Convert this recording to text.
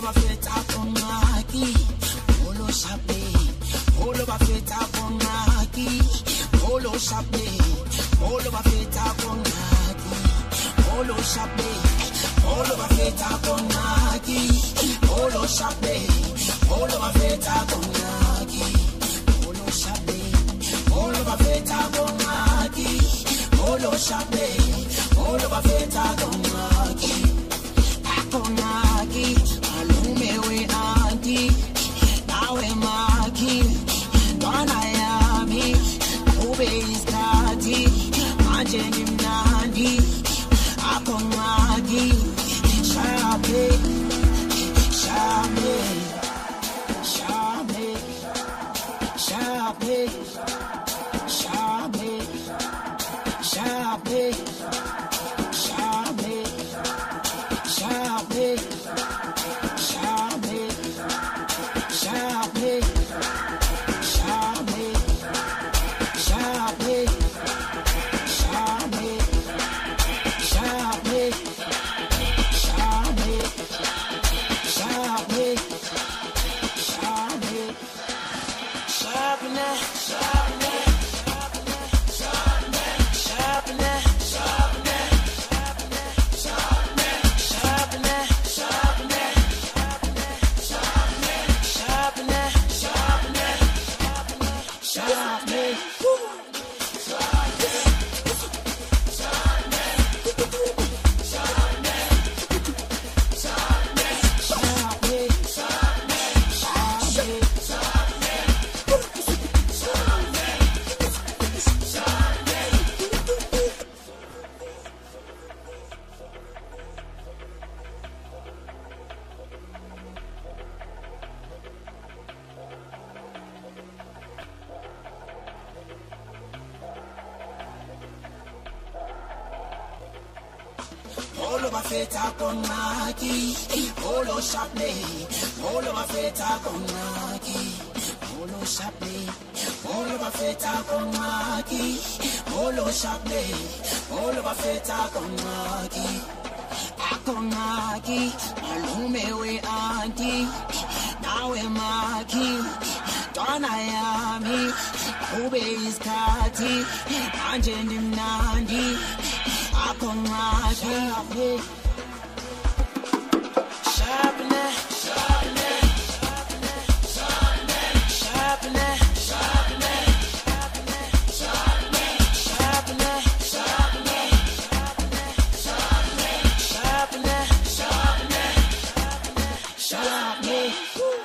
va feta con Maki, Polo Shape, Polo va feta con Maki, Polo Shape, Polo va feta con Maki, Polo Shape, Polo va feta con Maki, Polo Shape, Polo va feta con Maki, Polo Shape, Polo va feta con Maki, Polo Shape, Polo va feta con Maki. Konaki, alume we anti, nawe maki, dwana yami, ube iskati, manje ni mnandi, akonaki, shabe, shabe, shabe, shabe, shabe, shabe, shabe. Shabe, shabe, shabe, shabe, shabe, shabe, shabe, shabe, shabe, shabe, shabne, shabne, shabne, shabne, shabne. Polo va feta con Maki, Polo Shape, Polo va feta con Maki, Polo Shape, Polo va feta con Maki, Polo Shape, Polo va feta con Maki, Akonaki, alume we anti, nawe Maki, dwana yami, ube iskati, manje ni mnandi. Akonaki, shabne, shabne, shabne, shabne, shabne, shabne, shabne, shabne, shabne, shabne, shabne, shabne, shabne.